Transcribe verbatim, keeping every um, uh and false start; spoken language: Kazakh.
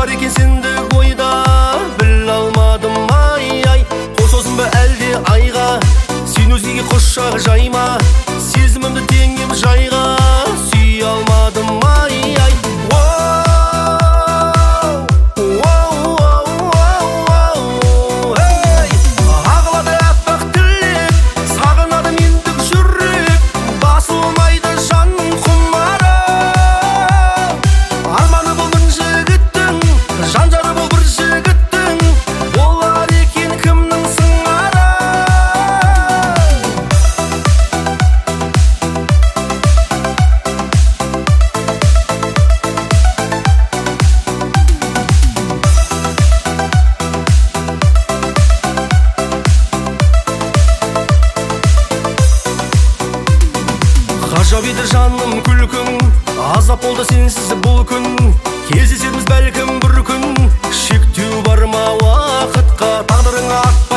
бар екен сендік ойда, біле алмадым ай-ай. Қол созым ба әлде айға, сен өзгеге құшақ жайма, сезімімді теңеп жайға, сүй алмадым ай-ай. Ғажап еді жаным күлкің, азап болды сенсіз бұл күн. Кездесерміз бәлкім бір күн, шектеу бар ма уақытқа, тағдырыңа ақ